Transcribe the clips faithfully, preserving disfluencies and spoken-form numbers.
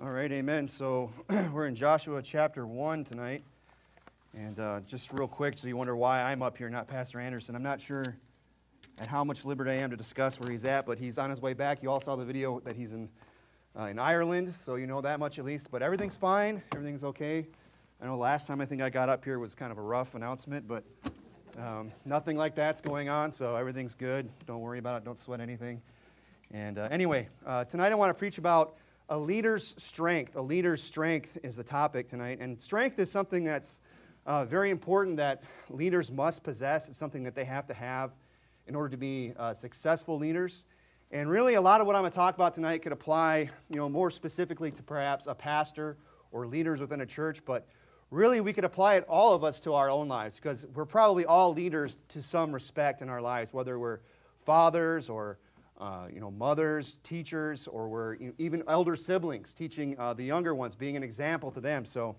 All right, amen. So we're in Joshua chapter one tonight. And uh, just real quick, so you wonder why I'm up here, not Pastor Anderson. I'm not sure at how much liberty I am to discuss where he's at, but he's on his way back. You all saw the video that he's in uh, in Ireland, so you know that much at least. But everything's fine. Everything's okay. I know last time I think I got up here was kind of a rough announcement, but um, nothing like that's going on, so everything's good. Don't worry about it. Don't sweat anything. And uh, anyway, uh, tonight I want to preach about a leader's strength. A leader's strength is the topic tonight. And strength is something that's uh, very important that leaders must possess. It's something that they have to have in order to be uh, successful leaders. And really a lot of what I'm going to talk about tonight could apply, you know, more specifically to perhaps a pastor or leaders within a church. But really we could apply it, all of us, to our own lives, because we're probably all leaders to some respect in our lives, whether we're fathers or Uh, you know, mothers, teachers, or we're you know, even elder siblings, teaching uh, the younger ones, being an example to them. So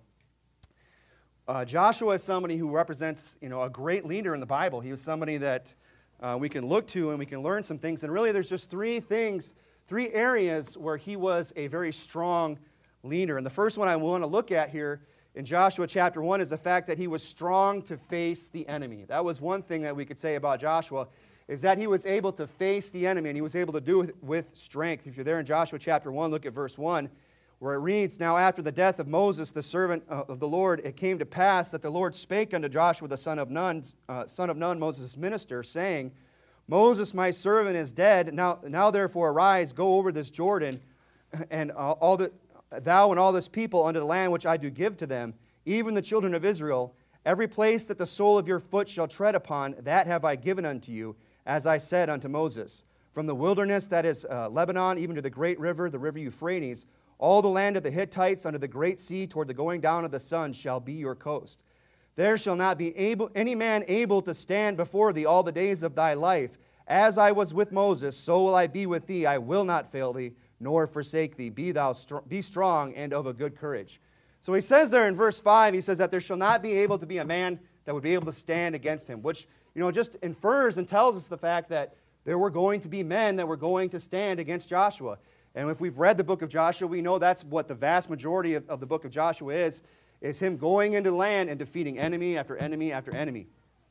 uh, Joshua is somebody who represents, you know, a great leader in the Bible. He was somebody that uh, we can look to and we can learn some things. And really there's just three things, three areas where he was a very strong leader. And the first one I want to look at here in Joshua chapter one is the fact that he was strong to face the enemy. That was one thing that we could say about Joshua, is that he was able to face the enemy, and he was able to do it with strength. If you're there in Joshua chapter one, look at verse one, where it reads, "Now after the death of Moses, the servant of the Lord, it came to pass that the Lord spake unto Joshua the son of Nun, uh, son of Nun, Moses' minister, saying, Moses my servant is dead. Now, now therefore arise, go over this Jordan, and uh, all the, thou and all this people unto the land which I do give to them, even the children of Israel. Every place that the sole of your foot shall tread upon, that have I given unto you, as I said unto Moses, from the wilderness that is uh, Lebanon, even to the great river, the river Euphrates, all the land of the Hittites under the great sea toward the going down of the sun shall be your coast. There shall not be able, any man able to stand before thee all the days of thy life. As I was with Moses, so will I be with thee. I will not fail thee, nor forsake thee. Be thou str- be strong and of a good courage." So he says there in verse five, he says that there shall not be able to be a man that would be able to stand against him, which, you know, just infers and tells us the fact that there were going to be men that were going to stand against Joshua. And if we've read the book of Joshua, we know that's what the vast majority of, of the book of Joshua is, is him going into the land and defeating enemy after enemy after enemy.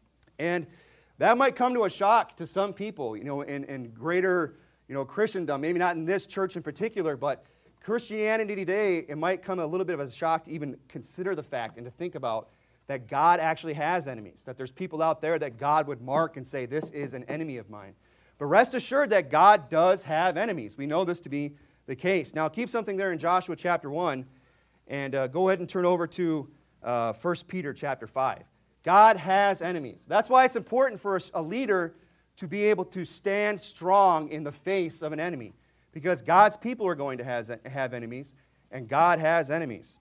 And that might come to a shock to some people, you know, in, in greater, you know, Christendom, maybe not in this church in particular, but Christianity today, it might come a little bit of a shock to even consider the fact and to think about that God actually has enemies, that there's people out there that God would mark and say, this is an enemy of mine. But rest assured that God does have enemies. We know this to be the case. Now, keep something there in Joshua chapter one, and uh, go ahead and turn over to uh, First Peter chapter five. God has enemies. That's why it's important for a leader to be able to stand strong in the face of an enemy, because God's people are going to has, have enemies, and God has enemies.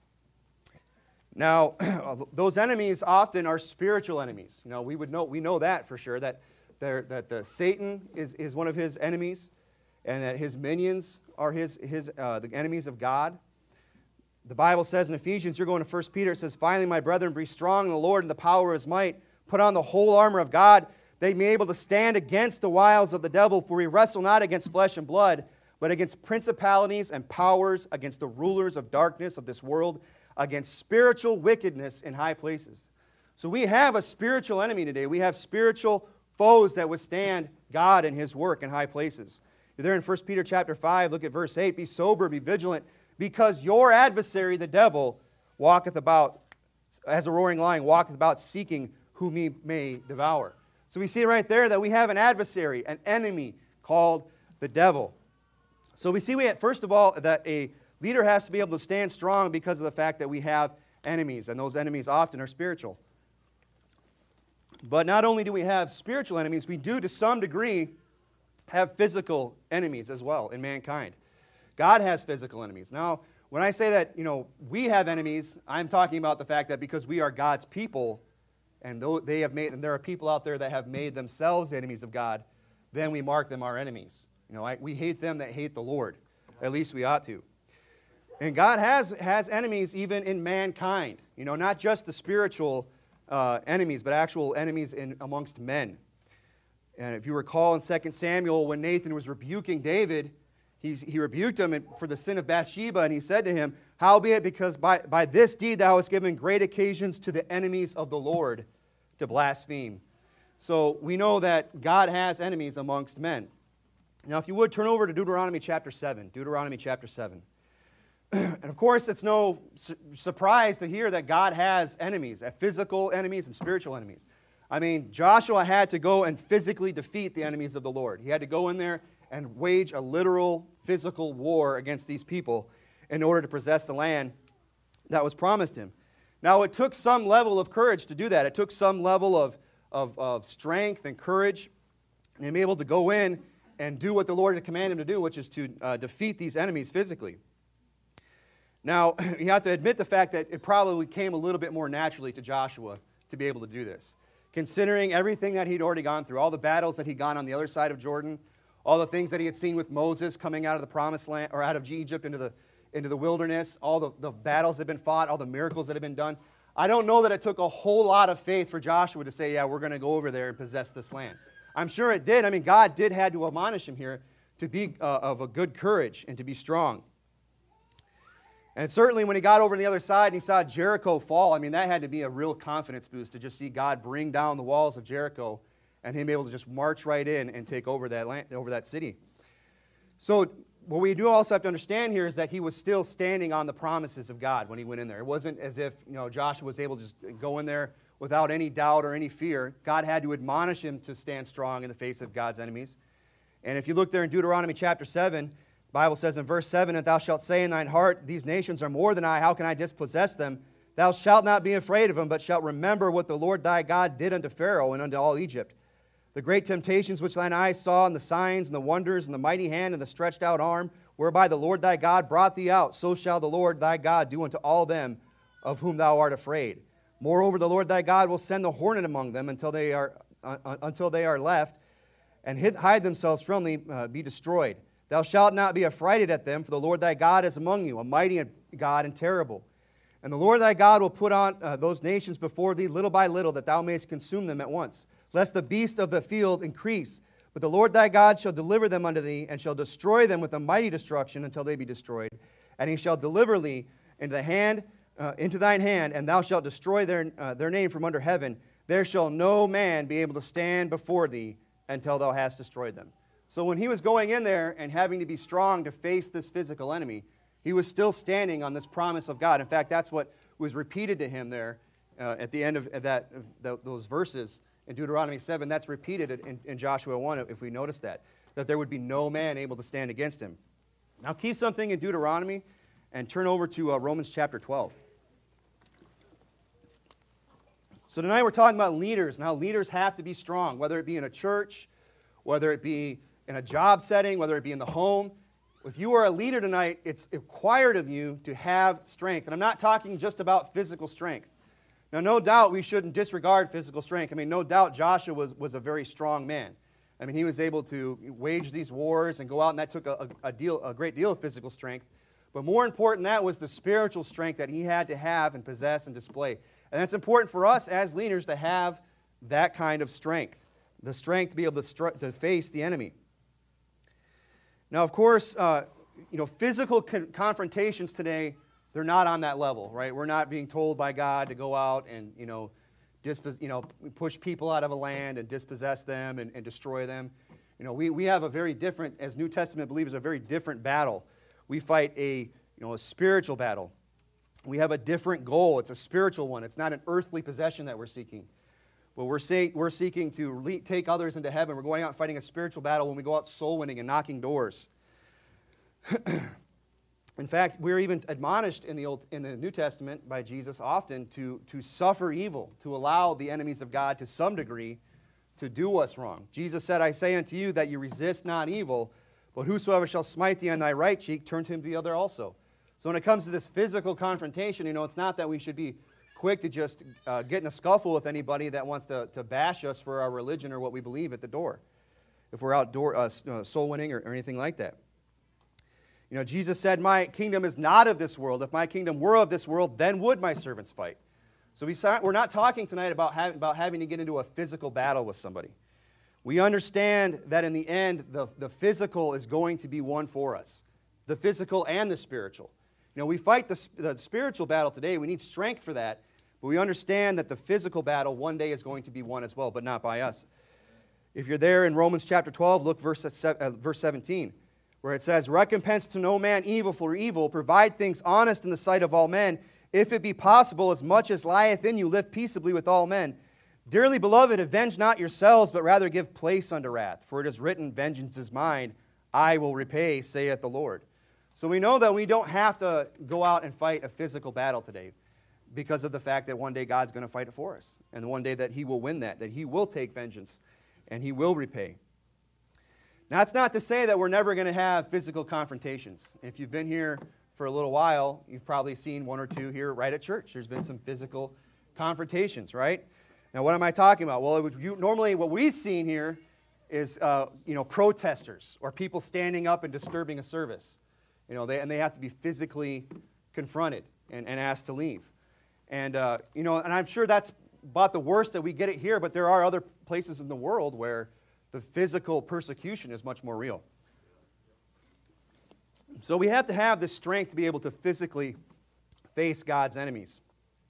Now, those enemies often are spiritual enemies. You know, we would know we know that for sure, that that the Satan is, is one of his enemies, and that his minions are his his uh, the enemies of God. The Bible says in Ephesians, you're going to First Peter, it says, "Finally, my brethren, be strong in the Lord and the power of his might. Put on the whole armor of God, that ye may be able to stand against the wiles of the devil. For we wrestle not against flesh and blood, but against principalities and powers, against the rulers of darkness of this world, against spiritual wickedness in high places." So we have a spiritual enemy today. We have spiritual foes that withstand God and his work in high places. You're there in First Peter chapter five, look at verse eight. "Be sober, be vigilant, because your adversary, the devil, walketh about, as a roaring lion, walketh about seeking whom he may devour." So we see right there that we have an adversary, an enemy called the devil. So we see, we have, first of all, that a leader has to be able to stand strong because of the fact that we have enemies, and those enemies often are spiritual. But not only do we have spiritual enemies, we do to some degree have physical enemies as well in mankind. God has physical enemies. Now, when I say that, you know, we have enemies, I'm talking about the fact that because we are God's people, and they have made, and there are people out there that have made themselves enemies of God, then we mark them our enemies. You know, I, we hate them that hate the Lord. At least we ought to. And God has, has enemies even in mankind. You know, not just the spiritual uh, enemies, but actual enemies in, amongst men. And if you recall in Second Samuel, when Nathan was rebuking David, he's, he rebuked him for the sin of Bathsheba, and he said to him, Howbeit, because by, by this deed thou hast given great occasions to the enemies of the Lord to blaspheme. So we know that God has enemies amongst men. Now, if you would, turn over to Deuteronomy chapter seven. Deuteronomy chapter seven. And of course, it's no su- surprise to hear that God has enemies, uh, physical enemies and spiritual enemies. I mean, Joshua had to go and physically defeat the enemies of the Lord. He had to go in there and wage a literal physical war against these people in order to possess the land that was promised him. Now, it took some level of courage to do that. It took some level of, of, of strength and courage, and to be able to go in and do what the Lord had commanded him to do, which is to uh, defeat these enemies physically. Now, you have to admit the fact that it probably came a little bit more naturally to Joshua to be able to do this, considering everything that he'd already gone through, all the battles that he'd gone on the other side of Jordan, all the things that he had seen with Moses coming out of the promised land, or out of Egypt into the into the wilderness, all the, the battles that had been fought, all the miracles that had been done. I don't know that it took a whole lot of faith for Joshua to say, yeah, we're going to go over there and possess this land. I'm sure it did. I mean, God did had to admonish him here to be uh, of a good courage and to be strong. And certainly when he got over on the other side and he saw Jericho fall, I mean, that had to be a real confidence boost to just see God bring down the walls of Jericho and him able to just march right in and take over that land, over that city. So what we do also have to understand here is that he was still standing on the promises of God when he went in there. It wasn't as if, you know, Joshua was able to just go in there without any doubt or any fear. God had to admonish him to stand strong in the face of God's enemies. And if you look there in Deuteronomy chapter seven, the Bible says in verse seven, "And thou shalt say in thine heart, These nations are more than I, how can I dispossess them? Thou shalt not be afraid of them, but shalt remember what the Lord thy God did unto Pharaoh and unto all Egypt. The great temptations which thine eyes saw, and the signs, and the wonders, and the mighty hand, and the stretched out arm, whereby the Lord thy God brought thee out, so shall the Lord thy God do unto all them of whom thou art afraid. Moreover, the Lord thy God will send the hornet among them until they are, uh, until they are left, and hid, hide themselves from thee, uh, be destroyed. Thou shalt not be affrighted at them, for the Lord thy God is among you, a mighty God and terrible. And the Lord thy God will put on uh, those nations before thee little by little, that thou mayest consume them at once, lest the beast of the field increase. But the Lord thy God shall deliver them unto thee, and shall destroy them with a mighty destruction until they be destroyed. And he shall deliver thee into the hand, uh, into thine hand, and thou shalt destroy their, uh, their name from under heaven. There shall no man be able to stand before thee until thou hast destroyed them." So when he was going in there and having to be strong to face this physical enemy, he was still standing on this promise of God. In fact, that's what was repeated to him there uh, at the end of that, of those verses in Deuteronomy seven. That's repeated in, in Joshua one, if we notice that, that there would be no man able to stand against him. Now keep something in Deuteronomy and turn over to uh, Romans chapter twelve. So tonight we're talking about leaders and how leaders have to be strong, whether it be in a church, whether it be in a job setting, whether it be in the home. If you are a leader tonight, it's required of you to have strength. And I'm not talking just about physical strength. Now, no doubt we shouldn't disregard physical strength. I mean, no doubt Joshua was, was a very strong man. I mean, he was able to wage these wars and go out, and that took a, a, deal, a great deal of physical strength. But more important than that was the spiritual strength that he had to have and possess and display. And that's important for us as leaders to have that kind of strength, the strength to be able to, str- to face the enemy. Now, of course, uh, you know, physical con- confrontations today, they're not on that level, right? We're not being told by God to go out and, you know, dispos- you know push people out of a land and dispossess them and, and destroy them. You know, we, we have a very different, as New Testament believers, a very different battle. We fight a, you know, a spiritual battle. We have a different goal. It's a spiritual one. It's not an earthly possession that we're seeking. But we're, say, we're seeking to le- take others into heaven. We're going out and fighting a spiritual battle when we go out soul winning and knocking doors. In fact, we're even admonished in the, Old, in the New Testament by Jesus often to, to suffer evil, to allow the enemies of God to some degree to do us wrong. Jesus said, "I say unto you that you resist not evil, but whosoever shall smite thee on thy right cheek, turn to him the other also." So when it comes to this physical confrontation, you know, it's not that we should be quick to just uh, get in a scuffle with anybody that wants to, to bash us for our religion or what we believe at the door, if we're outdoor uh, soul winning or, or anything like that. You know, Jesus said, "My kingdom is not of this world. If my kingdom were of this world, then would my servants fight." So we, we're not talking tonight about, have, about having to get into a physical battle with somebody. We understand that in the end, the, the physical is going to be won for us, the physical and the spiritual. You know, we fight the, the spiritual battle today. We need strength for that. But we understand that the physical battle one day is going to be won as well, but not by us. If you're there in Romans chapter twelve, look verse, uh, verse seventeen, where it says, "Recompense to no man evil for evil, provide things honest in the sight of all men. If it be possible, as much as lieth in you, live peaceably with all men. Dearly beloved, avenge not yourselves, but rather give place unto wrath. For it is written, Vengeance is mine, I will repay, saith the Lord." So we know that we don't have to go out and fight a physical battle today because of the fact that one day God's going to fight it for us. And one day that He will win that, that He will take vengeance and He will repay. Now, it's not to say that we're never going to have physical confrontations. If you've been here for a little while, you've probably seen one or two here right at church. There's been some physical confrontations, right? Now, what am I talking about? Well, it would, you, normally what we've seen here is, uh, you know, protesters or people standing up and disturbing a service. You know, they, and they have to be physically confronted and, and asked to leave. And, uh, you know, and I'm sure that's about the worst that we get it here, but there are other places in the world where the physical persecution is much more real. So we have to have the strength to be able to physically face God's enemies.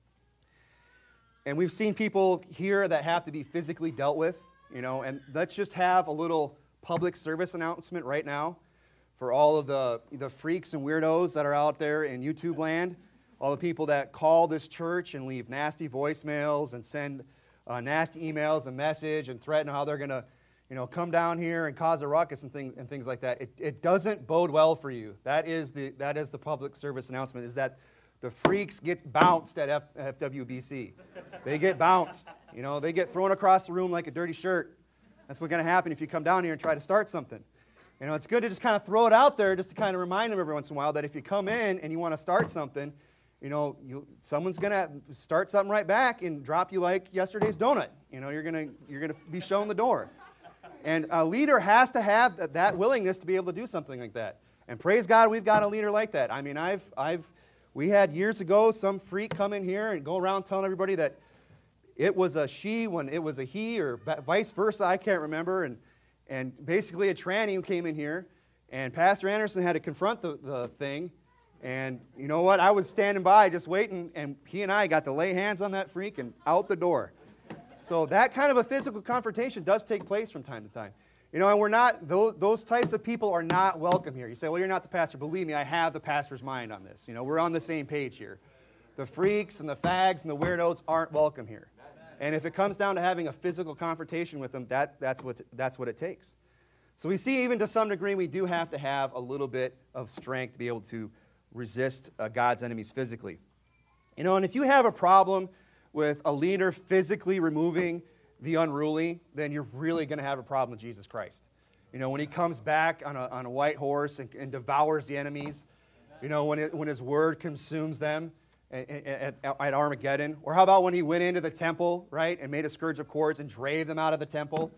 And we've seen people here that have to be physically dealt with, you know, and let's just have a little public service announcement right now for all of the, the freaks and weirdos that are out there in YouTube land, all the people that call this church and leave nasty voicemails and send uh, nasty emails and message and threaten how they're going to, you know, come down here and cause a ruckus and things and things like that. It, it doesn't bode well for you. That is the that is the public service announcement, is that the freaks get bounced at F, F W B C. They get bounced. You know, they get thrown across the room like a dirty shirt. That's what's going to happen if you come down here and try to start something. You know, it's good to just kind of throw it out there just to kind of remind them every once in a while that if you come in and you want to start something, you know, you, someone's going to start something right back and drop you like yesterday's donut. You know, you're going to you're going to be shown the door. And a leader has to have that, that willingness to be able to do something like that. And praise God, we've got a leader like that. I mean, I've, I've, we had years ago some freak come in here and go around telling everybody that it was a she when it was a he, or vice versa, I can't remember. And, and basically a tranny who came in here, and Pastor Anderson had to confront the, the thing. And you know what? I was standing by just waiting, and he and I got to lay hands on that freak and out the door. So that kind of a physical confrontation does take place from time to time. You know, and we're not, those, those types of people are not welcome here. You say, well, you're not the pastor. Believe me, I have the pastor's mind on this. You know, we're on the same page here. The freaks and the fags and the weirdos aren't welcome here. And if it comes down to having a physical confrontation with them, that, that's, what, that's what it takes. So we see even to some degree we do have to have a little bit of strength to be able to resist uh, God's enemies physically. You know, and if you have a problem with a leader physically removing the unruly, then you're really going to have a problem with Jesus Christ. You know, when He comes back on a, on a white horse and, and devours the enemies, you know, when, it, when His word consumes them at, at, at Armageddon. Or how about when He went into the temple, right, and made a scourge of cords and drave them out of the temple?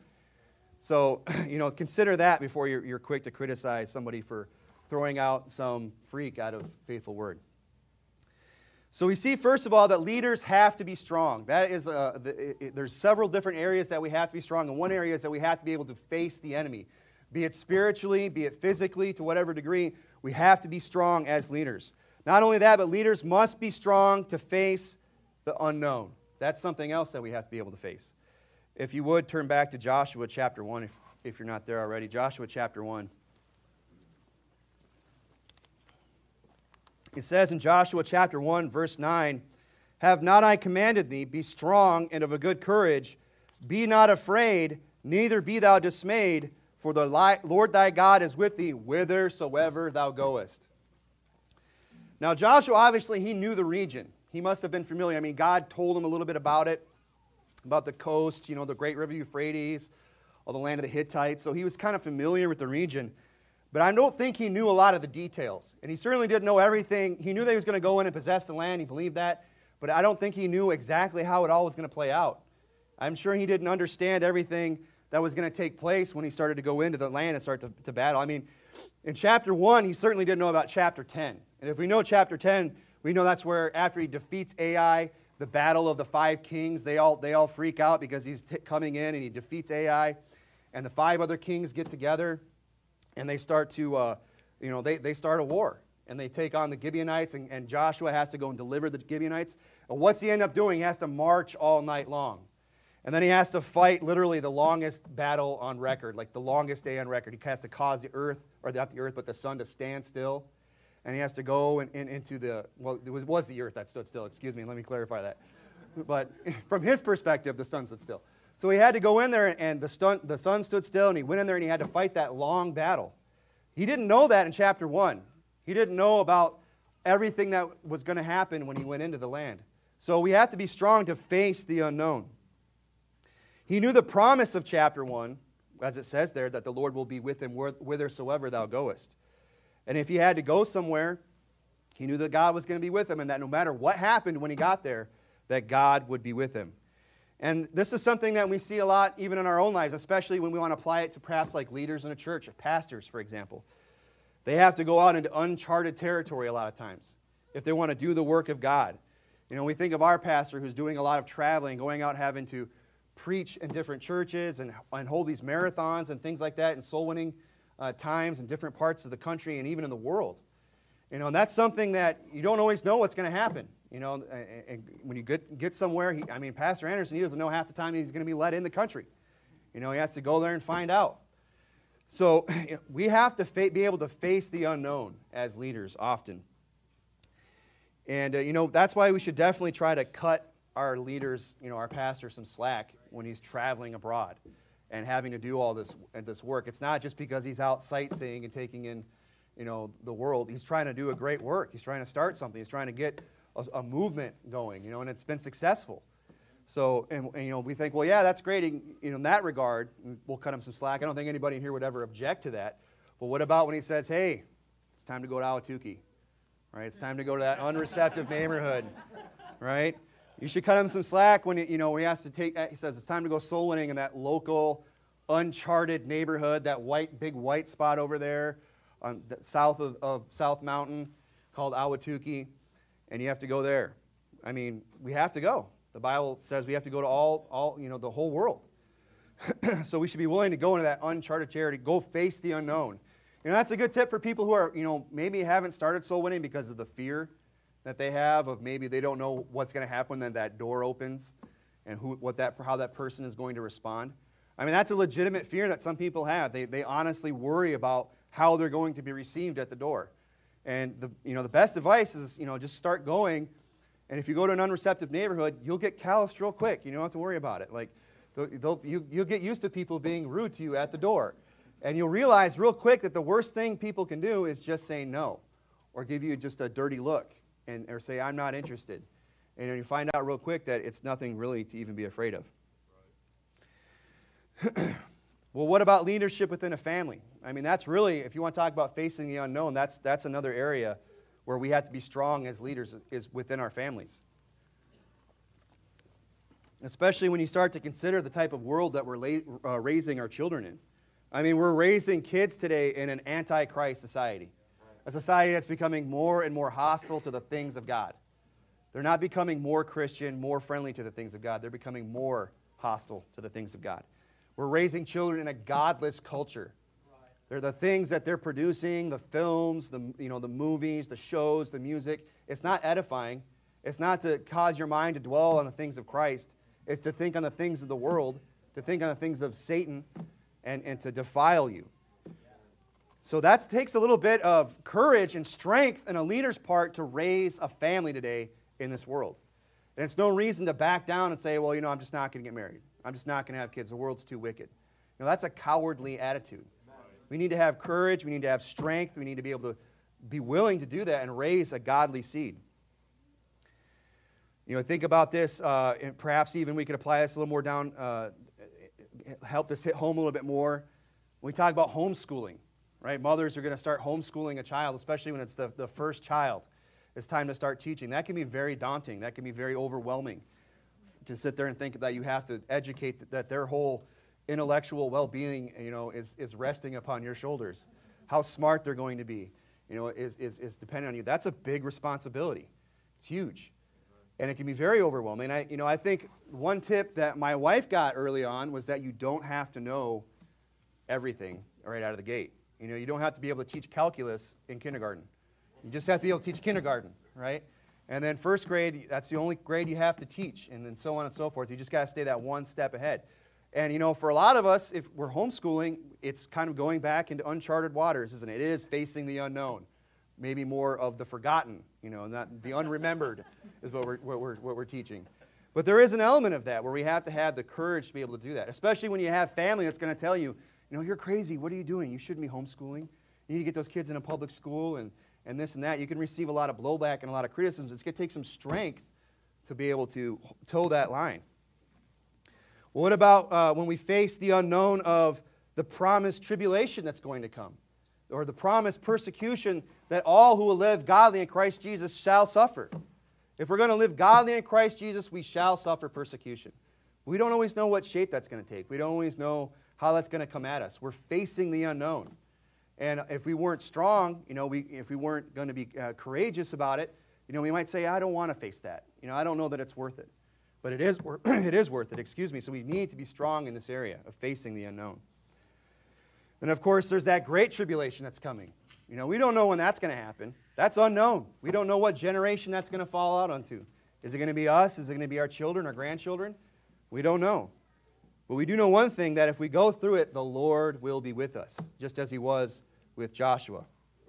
So, you know, consider that before you're, you're quick to criticize somebody for throwing out some freak out of faithful word. So we see, first of all, that leaders have to be strong. That is, uh, the, it, there's several different areas that we have to be strong. And one area is that we have to be able to face the enemy. Be it spiritually, be it physically, to whatever degree, we have to be strong as leaders. Not only that, but leaders must be strong to face the unknown. That's something else that we have to be able to face. If you would, turn back to Joshua chapter one, if, if you're not there already. Joshua chapter one. It says in Joshua chapter one, verse nine, "Have not I commanded thee, be strong and of a good courage, be not afraid, neither be thou dismayed, for the Lord thy God is with thee whithersoever thou goest." Now Joshua, obviously, he knew the region. He must have been familiar. I mean, God told him a little bit about it, about the coast, you know, the great river Euphrates, all the land of the Hittites. So he was kind of familiar with the region. But I don't think he knew a lot of the details. And he certainly didn't know everything. He knew that he was going to go in and possess the land. He believed that. But I don't think he knew exactly how it all was going to play out. I'm sure he didn't understand everything that was going to take place when he started to go into the land and start to, to battle. I mean, in chapter one, he certainly didn't know about chapter ten. And if we know chapter ten, we know that's where after he defeats Ai, the battle of the five kings, they all, they all freak out because he's t- coming in and he defeats Ai. And the five other kings get together. And they start to, uh, you know, they, they start a war. and they take on the Gibeonites, and, and Joshua has to go and deliver the Gibeonites. And what's he end up doing? He has to march all night long. And then he has to fight literally the longest battle on record, like the longest day on record. He has to cause the earth, or not the earth, but the sun to stand still. And he has to go in, in, into the, well, it was, was the earth that stood still, excuse me, let me clarify that. But from his perspective, the sun stood still. So he had to go in there, and the, stun, the sun stood still, and he went in there and he had to fight that long battle. He didn't know that in chapter one. He didn't know about everything that was going to happen when he went into the land. So we have to be strong to face the unknown. He knew the promise of chapter one, as it says there, that the Lord will be with him whithersoever thou goest. And if he had to go somewhere, he knew that God was going to be with him, and that no matter what happened when he got there, that God would be with him. And this is something that we see a lot even in our own lives, especially when we want to apply it to perhaps like leaders in a church, pastors, for example. They have to go out into uncharted territory a lot of times if they want to do the work of God. You know, we think of our pastor who's doing a lot of traveling, going out having to preach in different churches and, and hold these marathons and things like that, and soul winning uh, times in different parts of the country and even in the world. You know, and that's something that you don't always know what's going to happen. You know, and, and when you get, get somewhere, he, I mean, Pastor Anderson, he doesn't know half the time he's going to be let in the country. You know, he has to go there and find out. So we have to fa- be able to face the unknown as leaders often. And, uh, you know, that's why we should definitely try to cut our leaders, you know, our pastor some slack when he's traveling abroad and having to do all this, this work. It's not just because he's out sightseeing and taking in, you know, the world. He's trying to do a great work. He's trying to start something. He's trying to get a, a movement going, you know, and it's been successful. So, and, and, you know, we think, well, yeah, that's great, you know, in that regard, we'll cut him some slack. I don't think anybody in here would ever object to that. But what about when he says, hey, it's time to go to Ahwatukee, right? It's time to go to that unreceptive neighborhood, right? You should cut him some slack when, you know, when he has to take, he says it's time to go soul winning in that local, uncharted neighborhood, that white, big white spot over there on the south of, of South Mountain called Ahwatukee, and you have to go there. I mean, we have to go. The Bible says we have to go to all, all you know, the whole world. So we should be willing to go into that uncharted territory, go face the unknown. You know, that's a good tip for people who are, you know, maybe haven't started soul winning because of the fear that they have of maybe they don't know what's going to happen when that door opens and who, what that, how that person is going to respond. I mean, that's a legitimate fear that some people have. They, they honestly worry about how they're going to be received at the door. And the, you know, the best advice is, you know, just start going. And if you go to an unreceptive neighborhood, you'll get calloused real quick. You don't have to worry about it. Like, they'll, they'll, you, you'll get used to people being rude to you at the door. And you'll realize real quick that the worst thing people can do is just say no or give you just a dirty look and or say, I'm not interested. And you find out real quick that it's nothing really to even be afraid of. Right. Well, what about leadership within a family? I mean, that's really, if you want to talk about facing the unknown, that's, that's another area where we have to be strong as leaders is within our families. Especially when you start to consider the type of world that we're la- uh, raising our children in. I mean, we're raising kids today in an anti-Christ society. A society that's becoming more and more hostile to the things of God. They're not becoming more Christian, more friendly to the things of God. They're becoming more hostile to the things of God. We're raising children in a godless culture. They're the things that they're producing, the films, the, you know, the movies, the shows, the music. It's not edifying. It's not to cause your mind to dwell on the things of Christ. It's to think on the things of the world, to think on the things of Satan, and, and to defile you. So that takes a little bit of courage and strength in a leader's part to raise a family today in this world. And it's no reason to back down and say, well, you know, I'm just not going to get married. I'm just not going to have kids. The world's too wicked. You know, that's a cowardly attitude. We need to have courage. We need to have strength. We need to be able to be willing to do that and raise a godly seed. You know, think about this, uh, and perhaps even we could apply this a little more down, uh, help this hit home a little bit more. When we talk about homeschooling, right? Mothers are going to start homeschooling a child, especially when it's the, the first child. It's time to start teaching. That can be very daunting. That can be very overwhelming to sit there and think that you have to educate that their whole intellectual well-being, you know, is, is resting upon your shoulders. How smart they're going to be, you know, is, is, is dependent on you. That's a big responsibility. It's huge. And it can be very overwhelming. I, you know, I think one tip that my wife got early on was that you don't have to know everything right out of the gate. You know, you don't have to be able to teach calculus in kindergarten. You just have to be able to teach kindergarten, right? And then first grade, that's the only grade you have to teach, and then so on and so forth. You just got to stay that one step ahead. And, you know, for a lot of us, if we're homeschooling, it's kind of going back into uncharted waters, isn't it? It is facing the unknown, maybe more of the forgotten, you know, not the unremembered is what we're, what we're, what we're teaching. But there is an element of that where we have to have the courage to be able to do that, especially when you have family that's going to tell you, you know, you're crazy. What are you doing? You shouldn't be homeschooling. You need to get those kids in a public school and, and this and that. You can receive a lot of blowback and a lot of criticisms. It's going to take some strength to be able to toe that line. Well, what about uh, when we face the unknown of the promised tribulation that's going to come, or the promised persecution that all who will live godly in Christ Jesus shall suffer? If we're going to live godly in Christ Jesus, we shall suffer persecution. We don't always know what shape that's going to take. We don't always know how that's going to come at us. We're facing the unknown. And if we weren't strong, you know, we, if we weren't going to be uh, courageous about it, you know, we might say, I don't want to face that. You know, I don't know that it's worth it. But it is, wor- it is worth it, excuse me. So we need to be strong in this area of facing the unknown. And of course, there's that great tribulation that's coming. You know, we don't know when that's going to happen. That's unknown. We don't know what generation that's going to fall out onto. Is it going to be us? Is it going to be our children, our grandchildren? We don't know. But we do know one thing, that if we go through it, the Lord will be with us, just as he was with Joshua.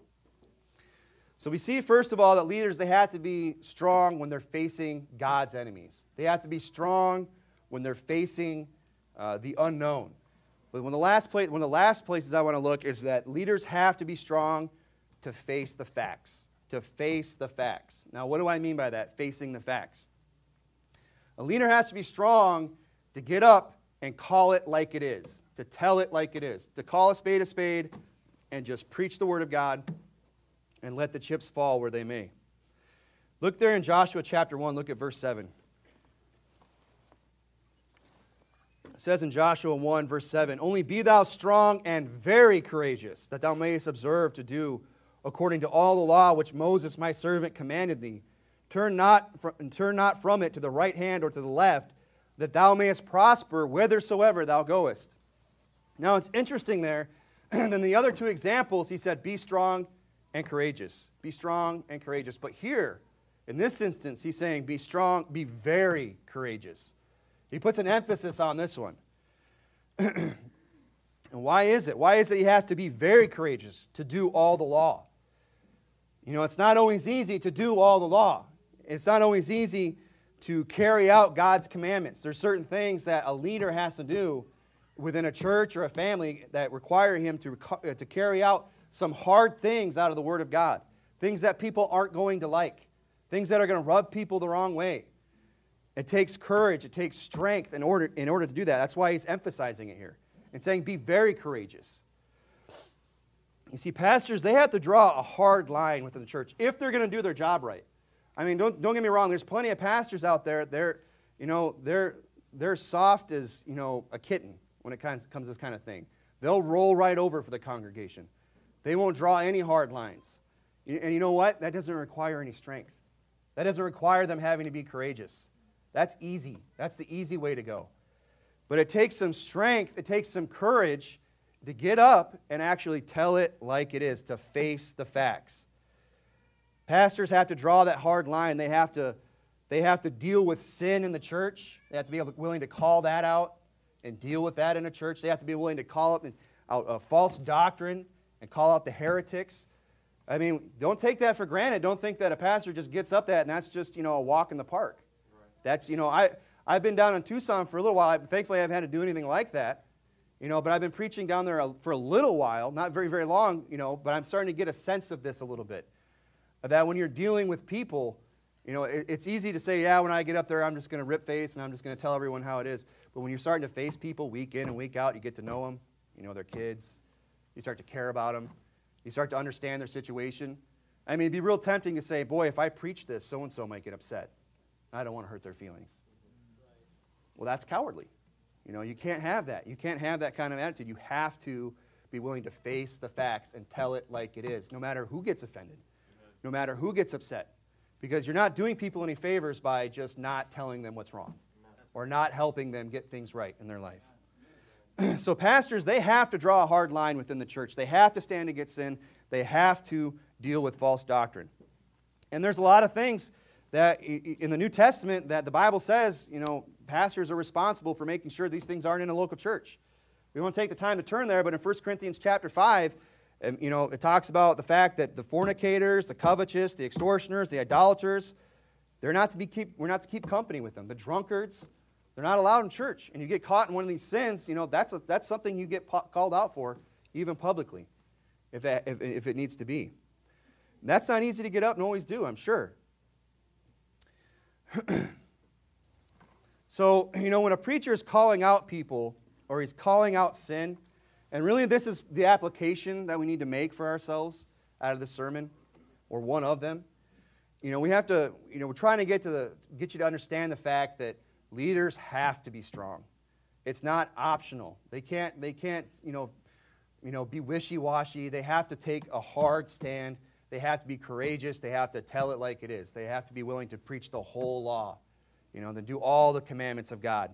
So we see, first of all, that leaders, they have to be strong when they're facing God's enemies. They have to be strong when they're facing uh, the unknown. But when the last place, one of the last places I want to look is that leaders have to be strong to face the facts. To face the facts. Now, what do I mean by that, facing the facts? A leader has to be strong to get up and call it like it is, to tell it like it is, to call a spade a spade and just preach the Word of God and let the chips fall where they may. Look there in Joshua chapter one, look at verse seven. It says in Joshua one, verse seven, "Only be thou strong and very courageous, that thou mayest observe to do according to all the law which Moses my servant commanded thee. Turn not, from, turn not from it to the right hand or to the left, that thou mayest prosper whithersoever thou goest." Now it's interesting there, and then the other two examples, he said, be strong and courageous. Be strong and courageous. But here, in this instance, he's saying be strong, be very courageous. He puts an emphasis on this one. And why is it? Why is it he has to be very courageous to do all the law? You know, it's not always easy to do all the law. It's not always easy to carry out God's commandments. There's certain things that a leader has to do within a church or a family that require him to, to carry out some hard things out of the Word of God. Things that people aren't going to like. Things that are going to rub people the wrong way. It takes courage. It takes strength in order, in order to do that. That's why he's emphasizing it here and saying be very courageous. You see, pastors, they have to draw a hard line within the church if they're going to do their job right. I mean, don't, don't get me wrong. There's plenty of pastors out there. They're, you know, they're, they're soft as, you know, a kitten when it comes, comes to this kind of thing. They'll roll right over for the congregation. They won't draw any hard lines. And you know what? That doesn't require any strength. That doesn't require them having to be courageous. That's easy. That's the easy way to go. But it takes some strength, it takes some courage to get up and actually tell it like it is, to face the facts. Pastors have to draw that hard line. They have to, they have to deal with sin in the church. They have to be able to, willing to call that out and deal with that in a church. They have to be willing to call up out a false doctrine and call out the heretics. I mean, don't take that for granted. Don't think that a pastor just gets up that and that's just, you know, a walk in the park. Right. That's, you know, I, I've been down in Tucson for a little while. I, thankfully, I haven't had to do anything like that. You know, but I've been preaching down there for a little while, not very, very long, you know, but I'm starting to get a sense of this a little bit. That when you're dealing with people, you know, it, it's easy to say, yeah, when I get up there, I'm just going to rip face and I'm just going to tell everyone how it is. But when you're starting to face people week in and week out, you get to know them, you know, their kids. You start to care about them. You start to understand their situation. I mean, it'd be real tempting to say, boy, if I preach this, so-and-so might get upset. I don't want to hurt their feelings. Well, that's cowardly. You know, you can't have that. You can't have that kind of attitude. You have to be willing to face the facts and tell it like it is, no matter who gets offended, Amen. No matter who gets upset. Because you're not doing people any favors by just not telling them what's wrong or not helping them get things right in their life. So pastors, they have to draw a hard line within the church. They have to stand against sin. They have to deal with false doctrine. And there's a lot of things that in the New Testament that the Bible says, you know, pastors are responsible for making sure these things aren't in a local church. We won't take the time to turn there, but in First Corinthians chapter five, um, you know, it talks about the fact that the fornicators, the covetous, the extortioners, the idolaters, they're not to be keep, we're not to keep company with them. The drunkards, they're not allowed in church. And you get caught in one of these sins, you know, that's, a, that's something you get po- called out for, even publicly, if, that, if, if it needs to be. And that's not easy to get up and always do, I'm sure. So, you know, when a preacher is calling out people, or he's calling out sin, and really this is the application that we need to make for ourselves out of this sermon, or one of them. You know, we have to, you know, we're trying to get to the, get you to understand the fact that leaders have to be strong. It's not optional. They can't, they can't, you know, you know, be wishy-washy. They have to take a hard stand. They have to be courageous. They have to tell it like it is. They have to be willing to preach the whole law, you know, to do all the commandments of God.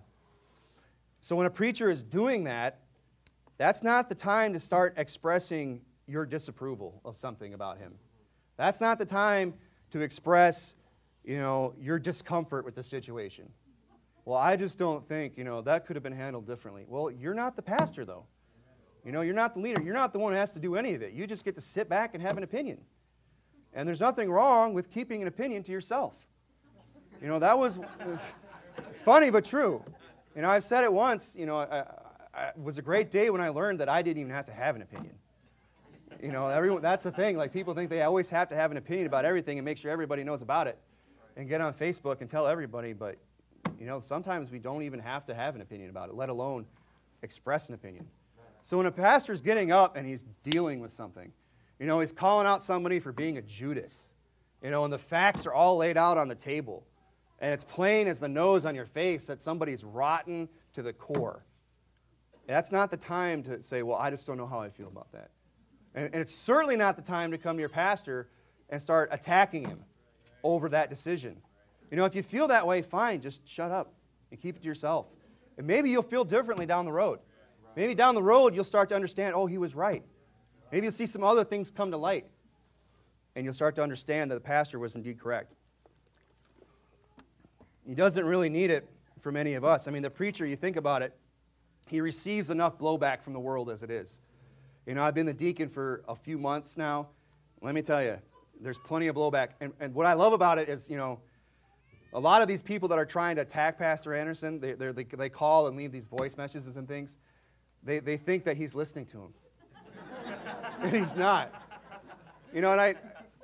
So when a preacher is doing that, that's not the time to start expressing your disapproval of something about him. That's not the time to express, you know, your discomfort with the situation. Well, I just don't think, you know, that could have been handled differently. Well, you're not the pastor, though. You know, you're not the leader. You're not the one who has to do any of it. You just get to sit back and have an opinion. And there's nothing wrong with keeping an opinion to yourself. You know, that was, it's funny but true. You know, I've said it once, you know, I, I, it was a great day when I learned that I didn't even have to have an opinion. You know, everyone, that's the thing. Like, people think they always have to have an opinion about everything and make sure everybody knows about it and get on Facebook and tell everybody. But, you know, sometimes we don't even have to have an opinion about it, let alone express an opinion. So when a pastor's getting up and he's dealing with something, you know, he's calling out somebody for being a Judas, you know, and the facts are all laid out on the table, and it's plain as the nose on your face that somebody's rotten to the core. That's not the time to say, well, I just don't know how I feel about that. And, and it's certainly not the time to come to your pastor and start attacking him over that decision. You know, if you feel that way, fine, just shut up and keep it to yourself. And maybe you'll feel differently down the road. Maybe down the road you'll start to understand, oh, he was right. Maybe you'll see some other things come to light, and you'll start to understand that the pastor was indeed correct. He doesn't really need it for many of us. I mean, the preacher, you think about it, he receives enough blowback from the world as it is. You know, I've been the deacon for a few months now. Let me tell you, there's plenty of blowback. And, and what I love about it is, you know, a lot of these people that are trying to attack Pastor Anderson, they, they, they call and leave these voice messages and things. They, they think that he's listening to them. And he's not. You know, and I,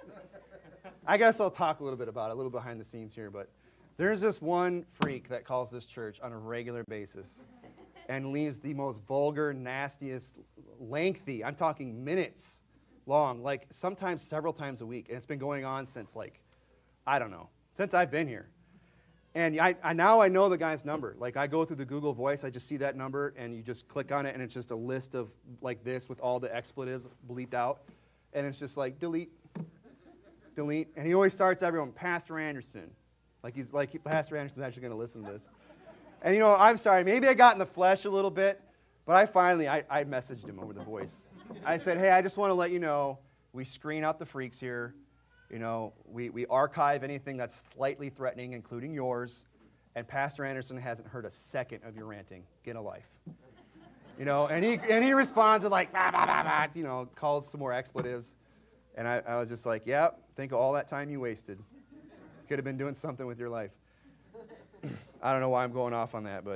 I guess I'll talk a little bit about it, a little behind the scenes here, but there's this one freak that calls this church on a regular basis and leaves the most vulgar, nastiest, lengthy, I'm talking minutes long, like sometimes several times a week, and it's been going on since, like, I don't know, since I've been here. And I, I now I know the guy's number. Like, I go through the Google Voice, I just see that number, and you just click on it, and it's just a list of, like this, with all the expletives bleeped out. And it's just like, delete, delete. And he always starts everyone, Pastor Anderson. Like, he's like, Pastor Anderson's actually going to listen to this. And, you know, I'm sorry, maybe I got in the flesh a little bit, but I finally, I, I messaged him over the voice. I said, hey, I just want to let you know, we screen out the freaks here. You know, we, we archive anything that's slightly threatening, including yours, and Pastor Anderson hasn't heard a second of your ranting. Get a life. You know, and he and he responds with like, bah, bah, bah, bah, you know, calls some more expletives. And I, I was just like, yeah, think of all that time you wasted. Could have been doing something with your life. I don't know why I'm going off on that, but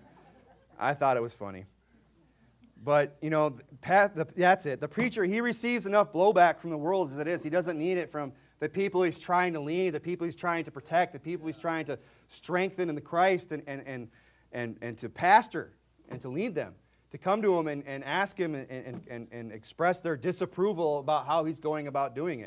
I thought it was funny. But, you know, that's it. The preacher, he receives enough blowback from the world as it is. He doesn't need it from the people he's trying to lead, the people he's trying to protect, the people he's trying to strengthen in the Christ and, and, and, and, and to pastor and to lead them, to come to him and, and ask him and, and, and, and express their disapproval about how he's going about doing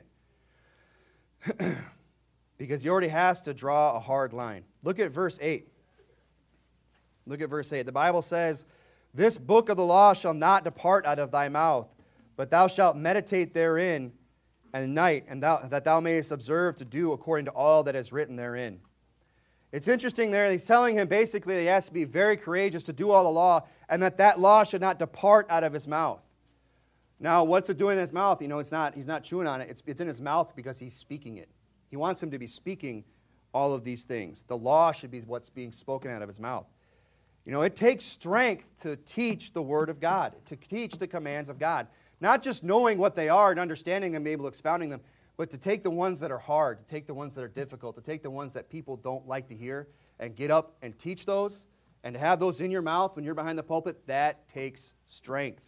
it. Because he already has to draw a hard line. Look at verse eight. Look at verse eight. The Bible says, this book of the law shall not depart out of thy mouth, but thou shalt meditate therein at night, and thou, that thou mayest observe to do according to all that is written therein. It's interesting there, he's telling him basically that he has to be very courageous to do all the law, and that that law should not depart out of his mouth. Now, what's it doing in his mouth? You know, it's not, he's not chewing on it. It's, it's in his mouth because he's speaking it. He wants him to be speaking all of these things. The law should be what's being spoken out of his mouth. You know, it takes strength to teach the Word of God, to teach the commands of God. Not just knowing what they are and understanding them, able expounding them, but to take the ones that are hard, to take the ones that are difficult, to take the ones that people don't like to hear and get up and teach those, and to have those in your mouth when you're behind the pulpit, that takes strength.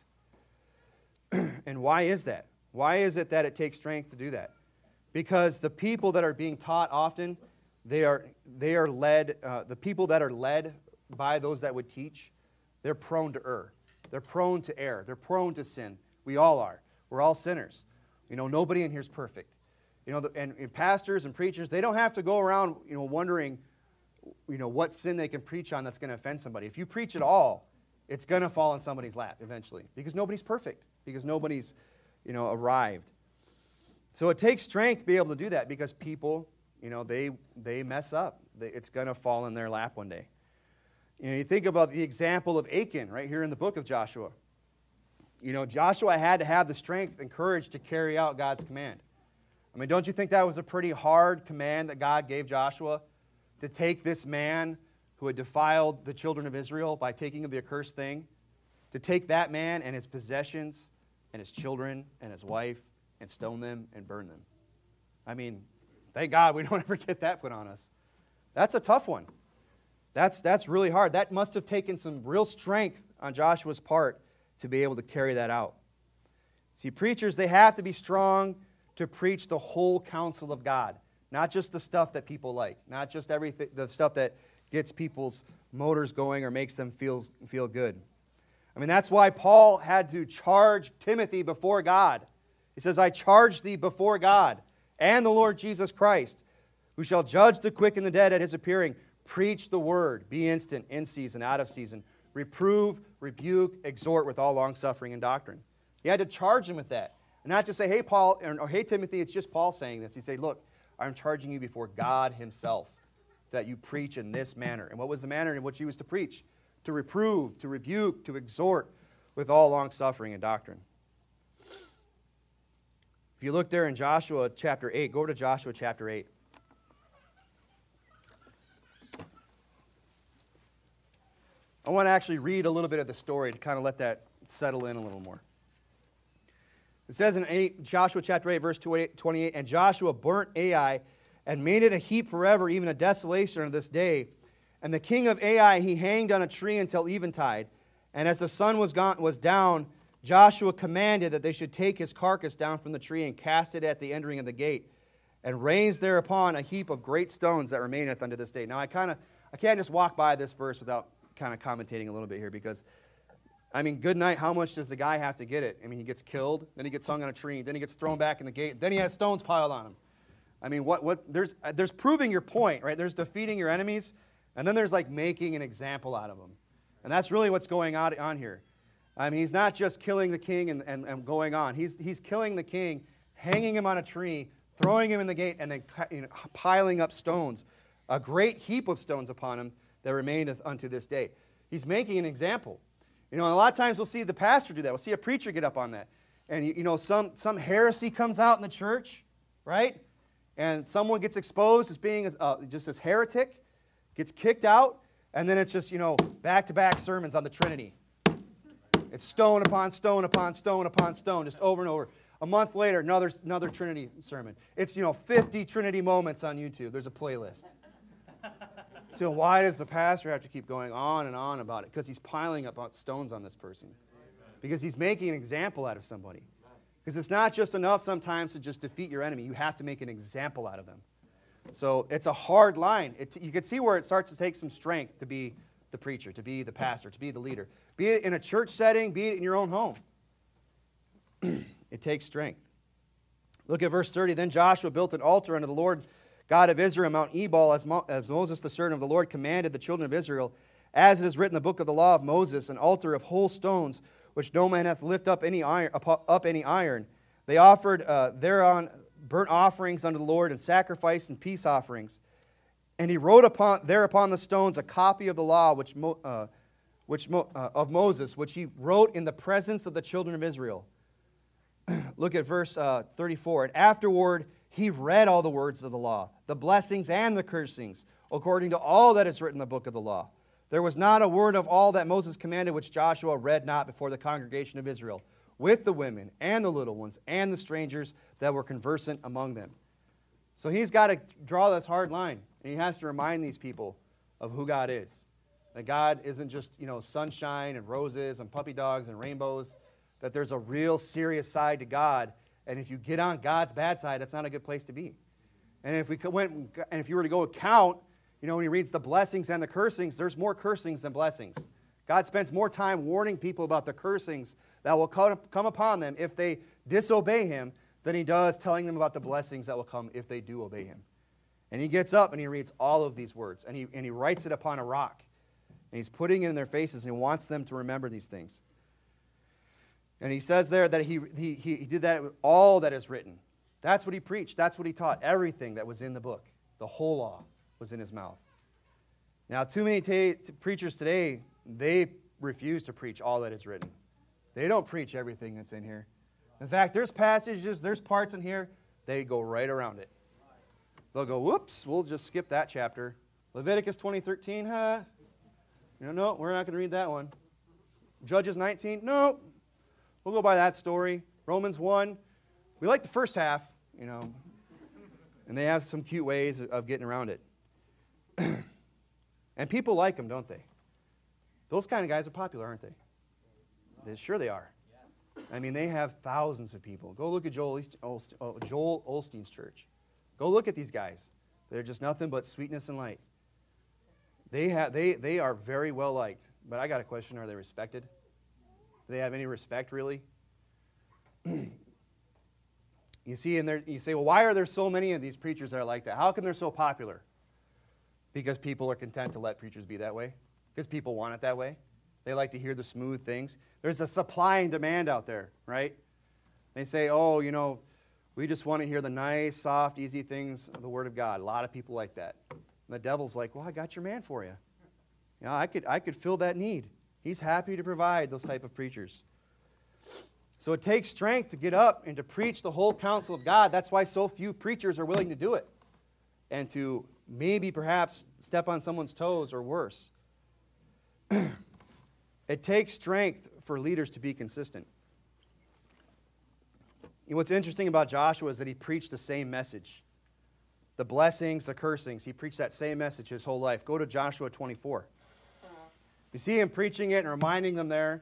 And why is that? Why is it that it takes strength to do that? Because the people that are being taught often, they are, they are led, uh, the people that are led by those that would teach, they're prone to err. They're prone to err. They're prone to sin. We all are. We're all sinners. You know, nobody in here is perfect. You know, the, and, and pastors and preachers, they don't have to go around, you know, wondering, you know, what sin they can preach on that's going to offend somebody. If you preach at all, it's going to fall on somebody's lap eventually, because nobody's perfect, because nobody's, you know, arrived. So it takes strength to be able to do that, because people, you know, they they mess up. They, it's going to fall in their lap one day. You know, you think about the example of Achan right here in the book of Joshua. You know, Joshua had to have the strength and courage to carry out God's command. I mean, don't you think that was a pretty hard command that God gave Joshua, to take this man who had defiled the children of Israel by taking of the accursed thing, to take that man and his possessions and his children and his wife and stone them and burn them? I mean, thank God we don't ever get that put on us. That's a tough one. That's, that's really hard. That must have taken some real strength on Joshua's part to be able to carry that out. See, preachers, they have to be strong to preach the whole counsel of God, not just the stuff that people like, not just everything, the stuff that gets people's motors going or makes them feel, feel good. I mean, that's why Paul had to charge Timothy before God. He says, I charge thee before God and the Lord Jesus Christ, who shall judge the quick and the dead at his appearing. Preach the word, be instant, in season, out of season. Reprove, rebuke, exhort with all longsuffering and doctrine. He had to charge him with that. And not just say, hey, Paul, or, or hey, Timothy, it's just Paul saying this. He said, look, I'm charging you before God himself that you preach in this manner. And what was the manner in which he was to preach? To reprove, to rebuke, to exhort with all longsuffering and doctrine. If you look there in Joshua chapter eight, go over to Joshua chapter eight. I want to actually read a little bit of the story to kind of let that settle in a little more. It says in eight, Joshua chapter eight, verse twenty-eight, and Joshua burnt Ai and made it a heap forever, even a desolation of this day. And the king of Ai he hanged on a tree until eventide. And as the sun was gone, was down, Joshua commanded that they should take his carcass down from the tree and cast it at the entering of the gate, and raise thereupon a heap of great stones that remaineth unto this day. Now I kind of I can't just walk by this verse without kind of commentating a little bit here, because I mean, good night, how much does the guy have to get it? I mean, he gets killed, then he gets hung on a tree, then he gets thrown back in the gate, then he has stones piled on him. I mean, what what there's there's proving your point, right? There's defeating your enemies, and then there's like making an example out of them. And that's really what's going on, on here. I mean, he's not just killing the king and, and, and going on. He's, he's killing the king, hanging him on a tree, throwing him in the gate, and then you know, piling up stones, a great heap of stones upon him that remaineth unto this day. He's making an example. You know, and a lot of times we'll see the pastor do that. We'll see a preacher get up on that. And, you know, some, some heresy comes out in the church, right? And someone gets exposed as being uh, just as heretic, gets kicked out, and then it's just, you know, back-to-back sermons on the Trinity. It's stone upon stone upon stone upon stone, just over and over. A month later, another, another Trinity sermon. It's, you know, fifty Trinity moments on YouTube. There's a playlist. So why does the pastor have to keep going on and on about it? Because he's piling up stones on this person. Because he's making an example out of somebody. Because it's not just enough sometimes to just defeat your enemy. You have to make an example out of them. So it's a hard line. It, you can see where it starts to take some strength to be the preacher, to be the pastor, to be the leader. Be it in a church setting, be it in your own home. It takes strength. Look at verse thirty. Then Joshua built an altar unto the Lord God of Israel, Mount Ebal, as, Mo as Moses the servant of the Lord commanded the children of Israel, as it is written in the book of the law of Moses, an altar of whole stones, which no man hath lift up any iron. Up, up any iron. They offered uh, thereon burnt offerings unto the Lord, and sacrifice and peace offerings. And he wrote upon there upon the stones a copy of the law which, Mo, uh, which Mo, uh, of Moses, which he wrote in the presence of the children of Israel. Look at verse uh, thirty-four. And afterward he read all the words of the law, the blessings and the cursings, according to all that is written in the book of the law. There was not a word of all that Moses commanded which Joshua read not before the congregation of Israel, with the women and the little ones and the strangers that were conversant among them. So he's got to draw this hard line, and he has to remind these people of who God is. That God isn't just, you know, sunshine and roses and puppy dogs and rainbows, that there's a real serious side to God, and if you get on God's bad side, that's not a good place to be. And if we went and if you were to go count, you know, when he reads the blessings and the cursings, there's more cursings than blessings. God spends more time warning people about the cursings that will come upon them if they disobey him than he does telling them about the blessings that will come if they do obey him. And he gets up and he reads all of these words, and he, and he writes it upon a rock. And he's putting it in their faces, and he wants them to remember these things. And he says there that he, he, he did that with all that is written. That's what he preached. That's what he taught. Everything that was in the book, the whole law, was in his mouth. Now, too many t- preachers today, they refuse to preach all that is written. They don't preach everything that's in here. In fact, there's passages, there's parts in here, they go right around it. They'll go, whoops, we'll just skip that chapter. Leviticus twenty thirteen, huh? You know, no, we're not going to read that one. Judges nineteen, no, we'll go by that story. Romans one, we like the first half, you know, and they have some cute ways of getting around it. And people like them, don't they? Those kind of guys are popular, aren't they? They sure they are. I mean, they have thousands of people. Go look at Joel, East, Olst, oh, Joel Osteen's church. Go look at these guys. They're just nothing but sweetness and light. They, have, they, they are very well liked. But I got a question. Are they respected? Do they have any respect, really? You see, and you say, well, why are there so many of these preachers that are like that? How come they're so popular? Because people are content to let preachers be that way. Because people want it that way. They like to hear the smooth things. There's a supply and demand out there, right? They say, oh, you know, we just want to hear the nice, soft, easy things of the Word of God. A lot of people like that. And the devil's like, well, I got your man for you. You know, I could, I could fill that need. He's happy to provide those type of preachers. So it takes strength to get up and to preach the whole counsel of God. That's why so few preachers are willing to do it. And to maybe perhaps step on someone's toes or worse. It takes strength for leaders to be consistent. And what's interesting about Joshua is that he preached the same message. The blessings, the cursings. He preached that same message his whole life. Go to Joshua twenty-four. You see him preaching it and reminding them there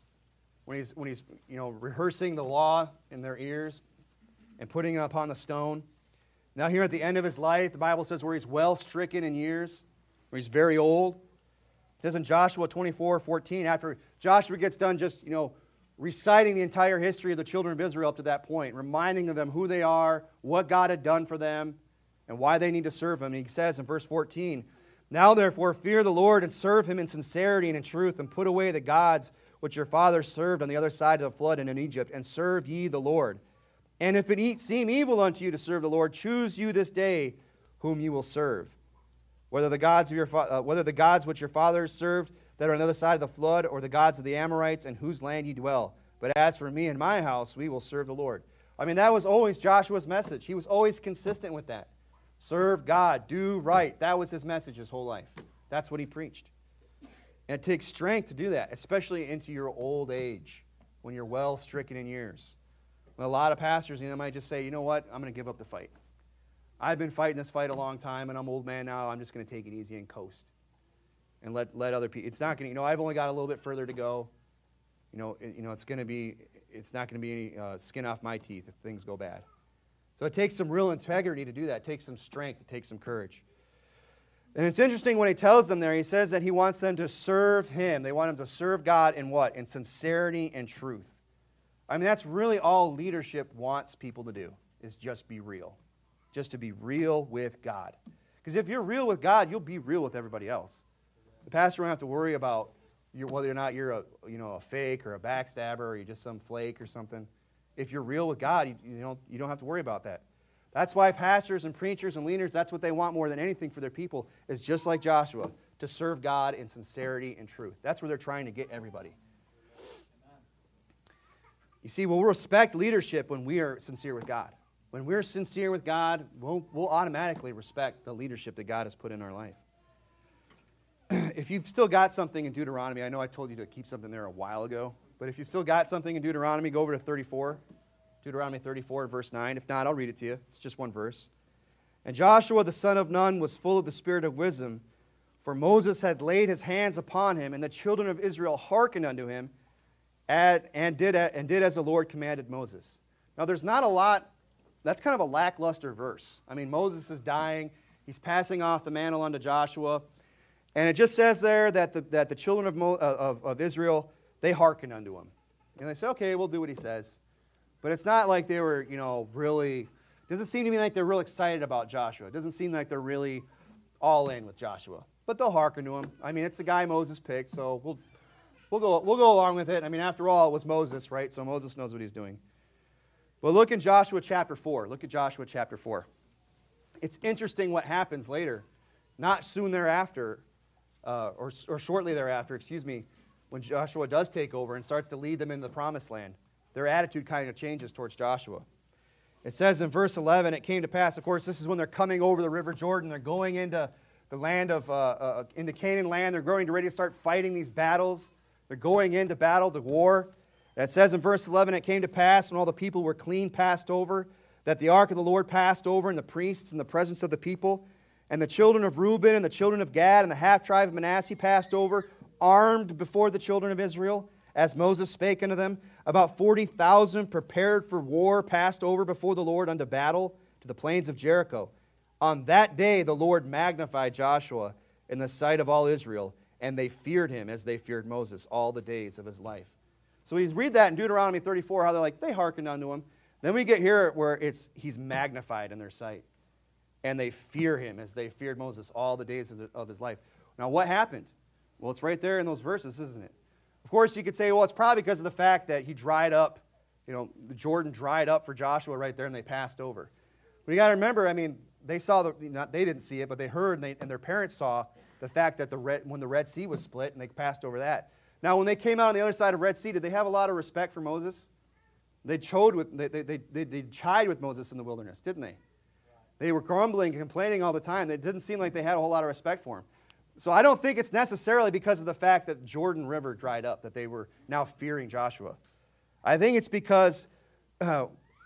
when he's, when he's you know, rehearsing the law in their ears and putting it upon the stone. Now here at the end of his life, the Bible says where he's well stricken in years, where he's very old. It says in Joshua twenty-four fourteen, after Joshua gets done just, you know, reciting the entire history of the children of Israel up to that point, reminding them who they are, what God had done for them, and why they need to serve him. And he says in verse fourteen, now therefore fear the Lord and serve him in sincerity and in truth, and put away the gods which your fathers served on the other side of the flood and in Egypt, and serve ye the Lord. And if it seem evil unto you to serve the Lord, choose you this day whom you will serve. Whether the gods of your uh, whether the gods which your fathers served that are on the other side of the flood, or the gods of the Amorites, in whose land ye dwell. But as for me and my house, we will serve the Lord. I mean, that was always Joshua's message. He was always consistent with that. Serve God, do right. That was his message his whole life. That's what he preached. And it takes strength to do that, especially into your old age, when you're well stricken in years. When a lot of pastors, you know, might just say, you know what, I'm going to give up the fight. I've been fighting this fight a long time, and I'm an old man now. I'm just going to take it easy and coast. And let, let other people, it's not going to, you know, I've only got a little bit further to go. You know, it, you know, it's going to be, it's not going to be any uh, skin off my teeth if things go bad. So it takes some real integrity to do that. It takes some strength. It takes some courage. And it's interesting when he tells them there, he says that he wants them to serve him. They want him to serve God in what? In sincerity and truth. I mean, that's really all leadership wants people to do, is just be real. Just to be real with God. Because if you're real with God, you'll be real with everybody else. The pastor won't have to worry about your, whether or not you're a, you know, a fake or a backstabber or you're just some flake or something. If you're real with God, you, you, don't, you don't have to worry about that. That's why pastors and preachers and leaders, that's what they want more than anything for their people, is just like Joshua, to serve God in sincerity and truth. That's where they're trying to get everybody. You see, we'll respect leadership when we are sincere with God. When we're sincere with God, we'll, we'll automatically respect the leadership that God has put in our life. If you've still got something in Deuteronomy, I know I told you to keep something there a while ago, but if you still got something in Deuteronomy, go over to thirty-four. Deuteronomy thirty-four, verse nine. If not, I'll read it to you. It's just one verse. And Joshua the son of Nun was full of the spirit of wisdom, for Moses had laid his hands upon him, and the children of Israel hearkened unto him, and, and, did, and did as the Lord commanded Moses. Now, there's not a lot. That's kind of a lackluster verse. I mean, Moses is dying. He's passing off the mantle unto Joshua. And it just says there that the, that the children of, Mo, of, of Israel, they hearken unto him. And they say, okay, we'll do what he says. But it's not like they were, you know, really, doesn't seem to me like they're real excited about Joshua. It doesn't seem like they're really all in with Joshua. But they'll hearken to him. I mean, it's the guy Moses picked, so we'll, we'll, go, we'll go along with it. I mean, after all, it was Moses, right? So Moses knows what he's doing. But look in Joshua chapter four. Look at Joshua chapter four. It's interesting what happens later. Not soon thereafter, uh, or, or shortly thereafter, excuse me, when Joshua does take over and starts to lead them into the promised land. Their attitude kind of changes towards Joshua. It says in verse eleven, it came to pass, of course, this is when they're coming over the river Jordan. They're going into the land of, uh, uh, into Canaan land. They're going to ready to start fighting these battles. They're going into battle, to war. And it says in verse eleven, it came to pass when all the people were clean passed over, that the ark of the Lord passed over, and the priests in the presence of the people. And the children of Reuben and the children of Gad and the half-tribe of Manasseh passed over, armed before the children of Israel, as Moses spake unto them. About forty thousand prepared for war passed over before the Lord unto battle to the plains of Jericho. On that day the Lord magnified Joshua in the sight of all Israel, and they feared him as they feared Moses all the days of his life. So we read that in Deuteronomy thirty-four, how they're like, they hearkened unto him. Then we get here where it's he's magnified in their sight. And they fear him as they feared Moses all the days of, the, of his life. Now what happened? Well, it's right there in those verses, isn't it? Of course, you could say, well, it's probably because of the fact that he dried up, you know, the Jordan dried up for Joshua right there and they passed over. But you got to remember, I mean, they saw, the, not, they didn't see it, but they heard and, they, and their parents saw the fact that the Red, when the Red Sea was split and they passed over that. Now, when they came out on the other side of Red Sea, did they have a lot of respect for Moses? They chode with, they, they, they, they, they chide with Moses in the wilderness, didn't they? They were grumbling and complaining all the time. It didn't seem like they had a whole lot of respect for him. So I don't think it's necessarily because of the fact that Jordan River dried up that they were now fearing Joshua. I think it's because uh,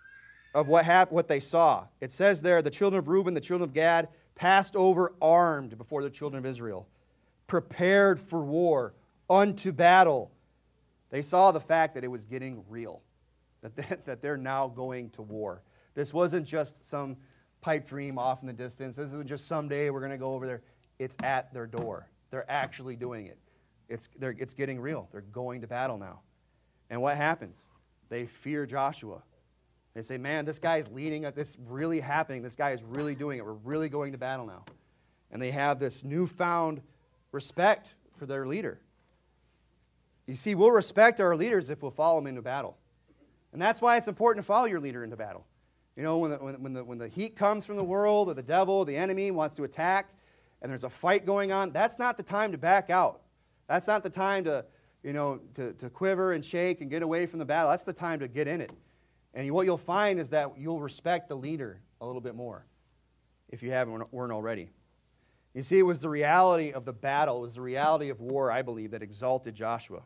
of what hap- what they saw. It says there, the children of Reuben, the children of Gad, passed over armed before the children of Israel, prepared for war, unto battle. They saw the fact that it was getting real, that, they, that they're now going to war. This wasn't just some pipe dream off in the distance. This isn't just someday we're going to go over there. It's at their door. They're actually doing it. It's, it's getting real. They're going to battle now. And what happens? They fear Joshua. They say, man, this guy is leading, this is really happening. This guy is really doing it. We're really going to battle now. And they have this newfound respect for their leader. You see, we'll respect our leaders if we'll follow them into battle. And that's why it's important to follow your leader into battle. You know, when the, when, when, the, when the heat comes from the world or the devil, the enemy wants to attack, and there's a fight going on, that's not the time to back out. That's not the time to, you know, to, to quiver and shake and get away from the battle. That's the time to get in it. And what you'll find is that you'll respect the leader a little bit more if you haven't weren't already. You see, it was the reality of the battle, it was the reality of war, I believe, that exalted Joshua.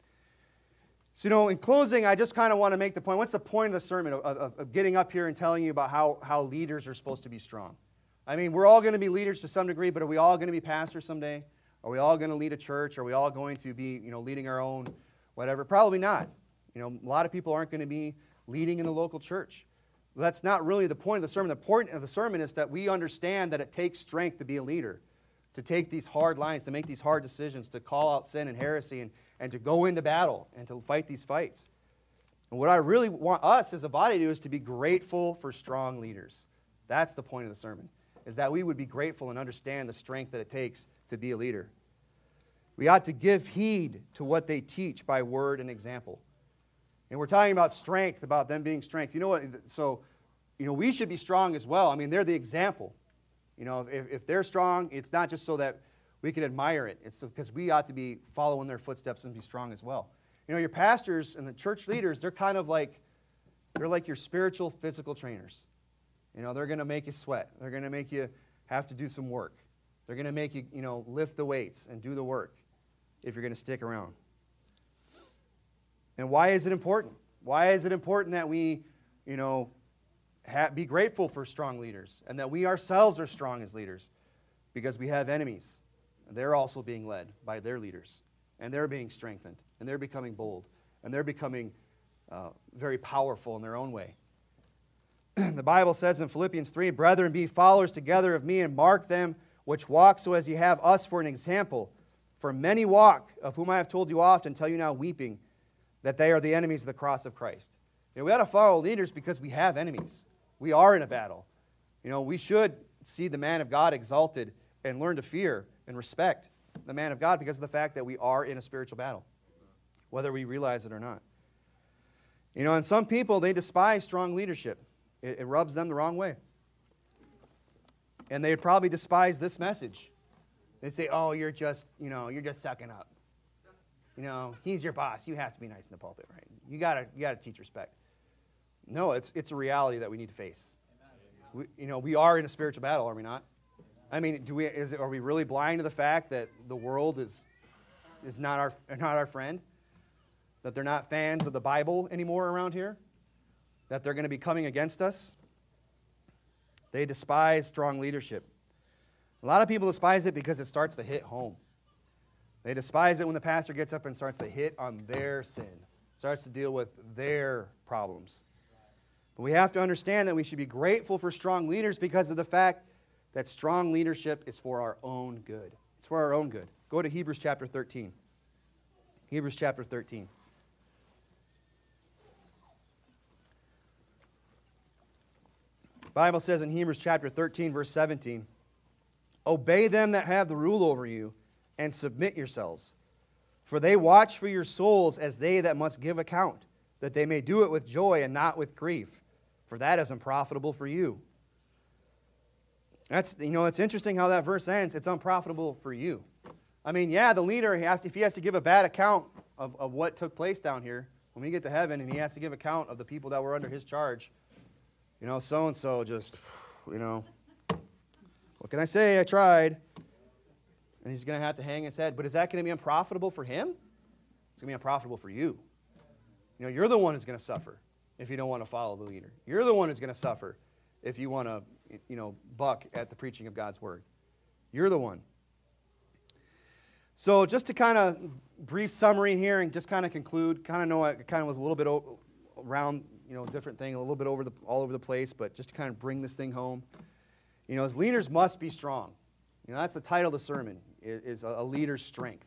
So, you know, in closing, I just kind of want to make the point. What's the point of the sermon, of, of, of getting up here and telling you about how, how leaders are supposed to be strong? I mean, we're all going to be leaders to some degree, but are we all going to be pastors someday? Are we all going to lead a church? Are we all going to be, you know, leading our own whatever? Probably not. You know, a lot of people aren't going to be leading in the local church. Well, that's not really the point of the sermon. The point of the sermon is that we understand that it takes strength to be a leader, to take these hard lines, to make these hard decisions, to call out sin and heresy, and, and to go into battle and to fight these fights. And what I really want us as a body to do is to be grateful for strong leaders. That's the point of the sermon, is that we would be grateful and understand the strength that it takes to be a leader. We ought to give heed to what they teach by word and example. And we're talking about strength, about them being strength. You know what? So, you know, we should be strong as well. I mean, they're the example. You know, if, if they're strong, it's not just so that we can admire it. It's because we ought to be following their footsteps and be strong as well. You know, your pastors and the church leaders, they're kind of like, they're like your spiritual, physical trainers. You know, they're going to make you sweat. They're going to make you have to do some work. They're going to make you, you know, lift the weights and do the work if you're going to stick around. And why is it important? Why is it important that we, you know, ha- be grateful for strong leaders and that we ourselves are strong as leaders? Because we have enemies. And they're also being led by their leaders. And they're being strengthened. And they're becoming bold. And they're becoming uh, very powerful in their own way. The Bible says in Philippians three, "Brethren, be followers together of me, and mark them which walk so as ye have us for an example. For many walk, of whom I have told you often, tell you now weeping, that they are the enemies of the cross of Christ." You know, we got to follow leaders because we have enemies. We are in a battle. You know, we should see the man of God exalted and learn to fear and respect the man of God because of the fact that we are in a spiritual battle, whether we realize it or not. You know, and some people, they despise strong leadership. It, it rubs them the wrong way. And they would probably despise this message. They say, "Oh, you're just, you know, you're just sucking up. You know, he's your boss. You have to be nice in the pulpit, right? You gotta, you gotta teach respect." No, it's it's a reality that we need to face. We, you know, we are in a spiritual battle, are we not? I mean, do we? Is it, are we really blind to the fact that the world is is not our not our friend? That they're not fans of the Bible anymore around here? That they're going to be coming against us? They despise strong leadership. A lot of people despise it because it starts to hit home. They despise it when the pastor gets up and starts to hit on their sin, starts to deal with their problems. But we have to understand that we should be grateful for strong leaders because of the fact that strong leadership is for our own good. It's for our own good. Go to Hebrews chapter thirteen. Hebrews chapter thirteen. The Bible says in Hebrews chapter thirteen, verse seventeen, "Obey them that have the rule over you, and submit yourselves. For they watch for your souls as they that must give account, that they may do it with joy and not with grief, for that is unprofitable for you." That's, you know, it's interesting how that verse ends. It's unprofitable for you. I mean, yeah, the leader, he has, if he has to give a bad account of, of what took place down here, when we get to heaven and he has to give account of the people that were under his charge, you know, so-and-so just, you know, what can I say? I tried. And he's going to have to hang his head. But is that going to be unprofitable for him? It's going to be unprofitable for you. You know, you're the one who's going to suffer if you don't want to follow the leader. You're the one who's going to suffer if you want to, you know, buck at the preaching of God's word. You're the one. So just to kind of brief summary here and just kind of conclude, kind of know I kind of was a little bit around, you know, different thing, a little bit over the all over the place, but just to kind of bring this thing home. You know, as leaders must be strong. You know, that's the title of the sermon, is, is a leader's strength.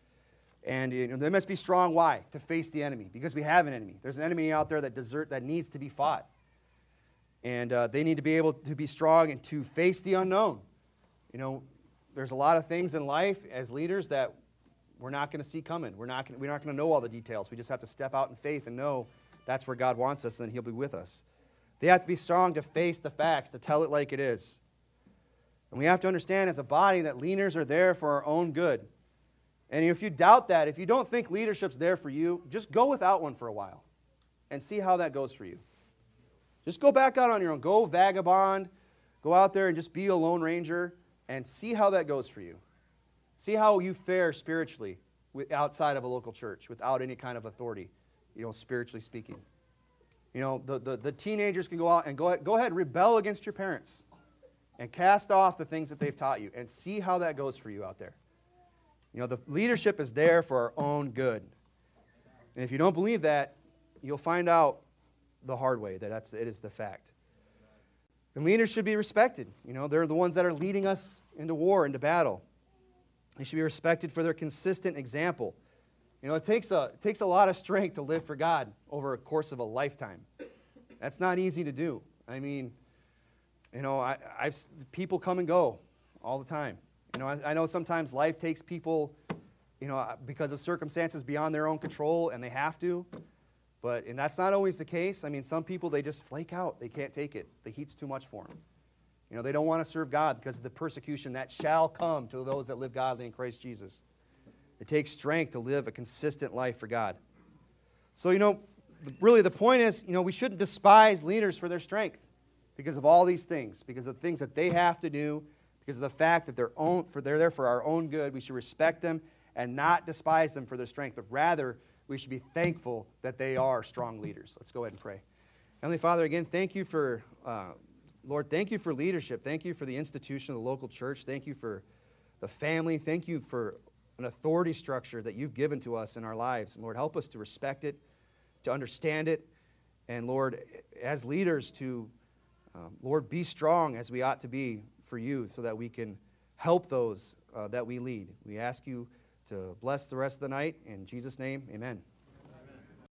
And you know, they must be strong. Why? To face the enemy, because we have an enemy. There's an enemy out there that desert that needs to be fought. And uh, they need to be able to be strong and to face the unknown. You know, there's a lot of things in life as leaders that we're not going to see coming. We're not gonna, we're not going to know all the details. We just have to step out in faith and know that's where God wants us, and then He'll be with us. They have to be strong to face the facts, to tell it like it is. And we have to understand as a body that leaders are there for our own good. And if you doubt that, if you don't think leadership's there for you, just go without one for a while and see how that goes for you. Just go back out on your own. Go vagabond. Go out there and just be a lone ranger and see how that goes for you. See how you fare spiritually outside of a local church without any kind of authority, you know, spiritually speaking. You know, the, the, the teenagers can go out and go, go ahead and rebel against your parents and cast off the things that they've taught you and see how that goes for you out there. You know, the leadership is there for our own good. And if you don't believe that, you'll find out the hard way that that's, it is the fact. And leaders should be respected. You know, they're the ones that are leading us into war, into battle. They should be respected for their consistent example. You know, it takes a, it takes a lot of strength to live for God over a course of a lifetime. That's not easy to do. I mean, you know, I, I've people come and go all the time. You know, I, I know sometimes life takes people, you know, because of circumstances beyond their own control, and they have to. But, and that's not always the case. I mean, some people, they just flake out. They can't take it. The heat's too much for them. You know, they don't want to serve God because of the persecution that shall come to those that live godly in Christ Jesus. It takes strength to live a consistent life for God. So, you know, really the point is, you know, we shouldn't despise leaders for their strength because of all these things, because of the things that they have to do, because of the fact that they're, own, for, they're there for our own good. We should respect them and not despise them for their strength, but rather we should be thankful that they are strong leaders. Let's go ahead and pray. Heavenly Father, again, thank you for, uh, Lord, thank you for leadership. Thank you for the institution of the local church. Thank you for the family. Thank you for an authority structure that you've given to us in our lives. And Lord, help us to respect it, to understand it, and Lord, as leaders to, um, Lord, be strong as we ought to be for you so that we can help those uh, that we lead. We ask you to bless the rest of the night. In Jesus' name, amen.